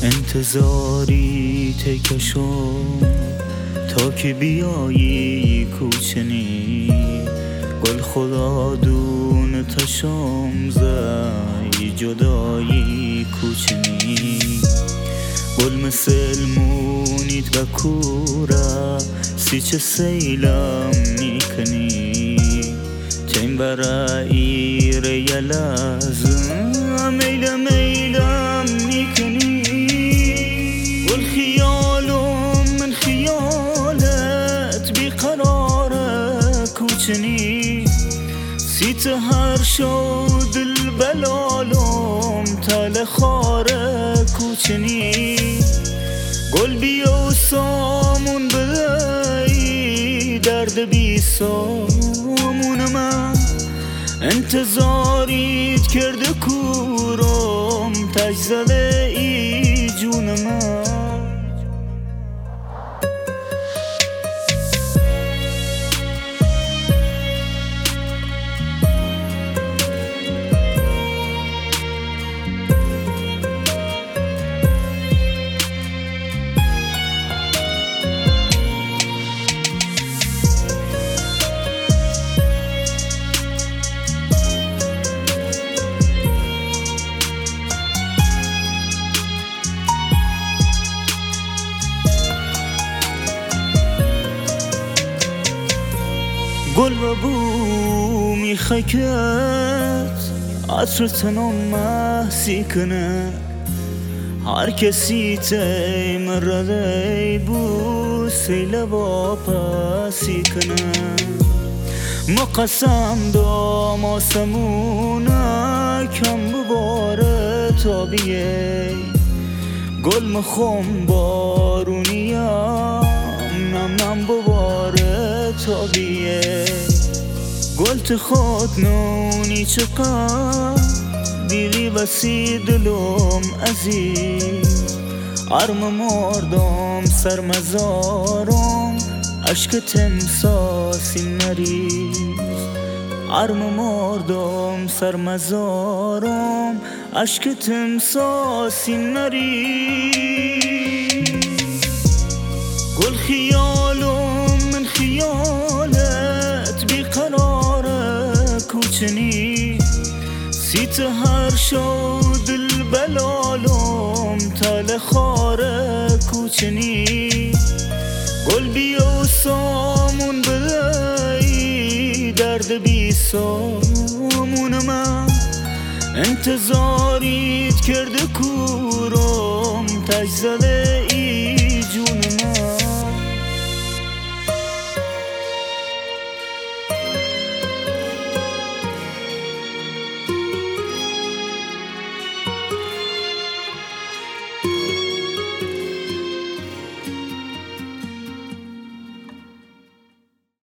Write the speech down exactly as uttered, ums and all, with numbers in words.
انتظاری تکشم تا که بیایی کوچنی، گل خدا دون تشم زی جدایی کوچنی. گل مثل مونیت و کورا سیچه سیلم نیکنی، تیم برای ریالازم میل میلم نیکنی. گل خیالم من خیالت بیقرار کوچنی، سیت هر شو دل بلالم تل خار کوچنی. گل بیا سامون بدهی درد بی سامون من، انتظاریت کرده کورم تجزله ای جون من. گل و بو میخکت عطر تنم محسی کنه، هر کسی تیم رده بو سیل با پاسی کنه. ما قسم دام آسمونه کم بباره تابیه، گل مخم بارونیم نم نم بباره تابیه. گل تخود نونی چقدر دیلی بسی دلم عزیز، ارم مردم سر مزارم عشق تمساسی نریز. ارم مردم سر مزارم عشق تمساسی نریز. گل خیالم من خیالت بیقرار کوچنی، سیت هر شو دل بلالم تل خار کوچنی. گل بیا سامون بدهی درد بی سامون من، انتظاریت کرده کورم تجزله